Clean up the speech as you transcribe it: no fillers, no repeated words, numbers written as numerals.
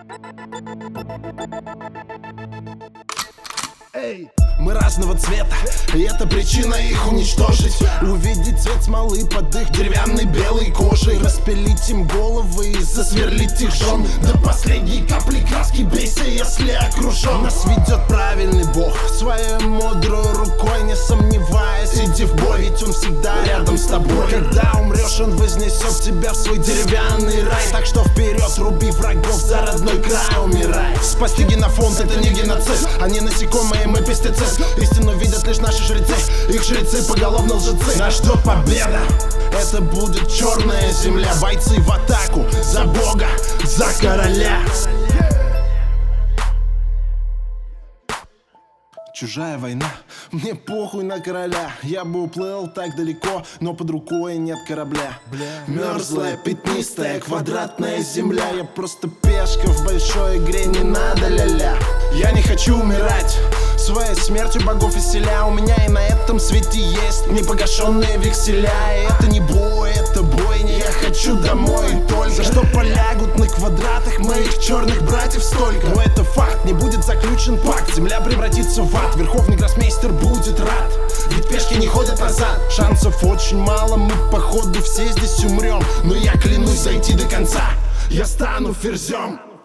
Эй, мы разного цвета, и это причина их уничтожить. Увидеть цвет смолы под их деревянной белой кожей, распилить им головы и засверлить их жен до последней капли краски. Бейся, если окружен. Нас ведет правильный Бог своей мудрой рукой, не сомневаясь, иди в бой, ведь он всегда рядом с тобой. Когда умрешь, он вознесет тебя в свой деревянный рай. Так что вперед, руби врагов за родной край, умирай. Спасти генофонд — это не геноцид, они насекомые, мы пестицид. Истину видят лишь наши жрецы, их жрецы поголовно лжецы. Нас ждет победа, это будет черная земля. Бойцы в атаку, за Бога, за короля. Чужая война, мне похуй на короля. Я бы уплыл так далеко, но под рукой нет корабля. Мерзлая, пятнистая, квадратная земля. Я просто пешка в большой игре, не надо ля-ля. Я не хочу умирать своей смертью богов исцеля. У меня и на этом свете есть непогашенные векселя. И это не бой, это бойня. Я хочу домой только, что полягут на квадратах моих черных братьев столько. Но это факт, не будет заключен пакт, земля превратится в ад. Верховный гроссмейстер будет рад, ведь пешки не ходят назад. Шансов очень мало, мы походу все здесь умрем, но я клянусь зайти до конца, я стану ферзем.